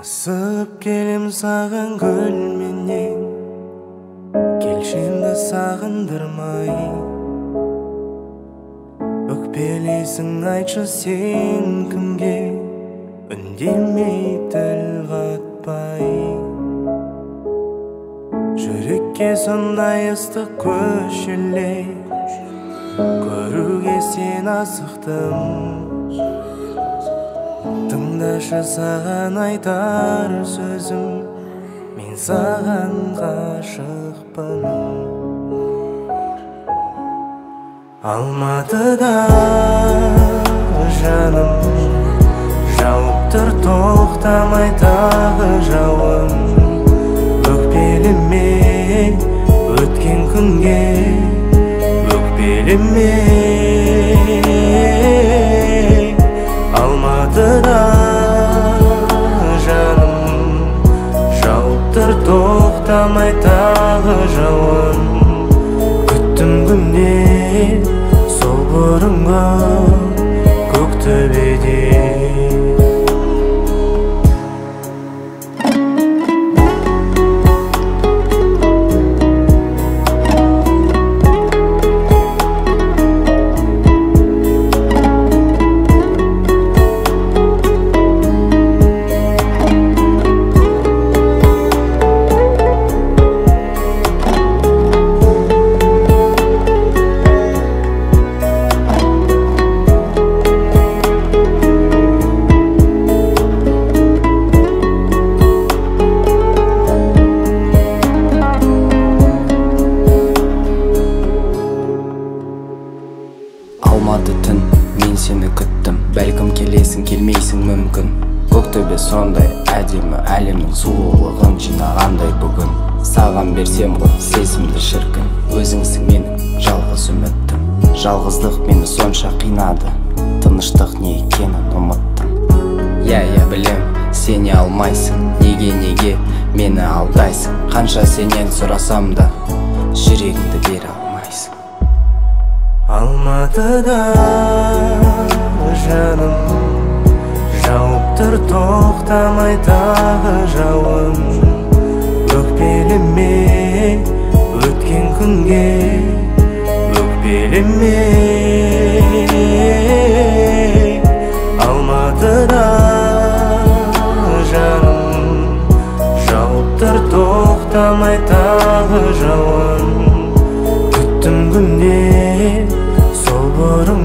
Асып келем саған көлменен, келшімді сағындырмай. Өкпелейсің, айтшы сен кімге, үндемей тіл қатпай. Жүрекке сондай ыстық көшілер, көруге сен асықтым. Тыңдашы саған айтар сөзім, мен саған ғашықпын. Алматыда жаным, жауып тұр тоқтамай тағы жауын. Өкпелеме өткен күнге, өкпелеме. Алматыда жаным, жауып тұр тоқтамай тағы жауын. Күттім күнде сол бұрынғы көк төбеде. Алматы түн, мен сені күттім, бәлкім келесің, келмейсің мүмкін. Көктөбе сондай әдемі, әлемнің сұлулығын жинағандай бүгін. Саған берсем ғой сезімді шіркін, өзіңсің менің жалғыз үміттім. Жалғыздық мені сонша қинады, тыныштық не екенін ұмыттым. Я білем, сене алмайсың, неге мені алдайсың. Қанша сенен сұрасам да жүрегіңді бере алмайсың. Алматыда жаным, жауып тұр тоқтамай тағы жауын. Өкпелеме өткен күнге, өкпелеме. Алматыда жаным, жауып тұр тоқтамай тағы жауын. Күттім күнде сол бұрын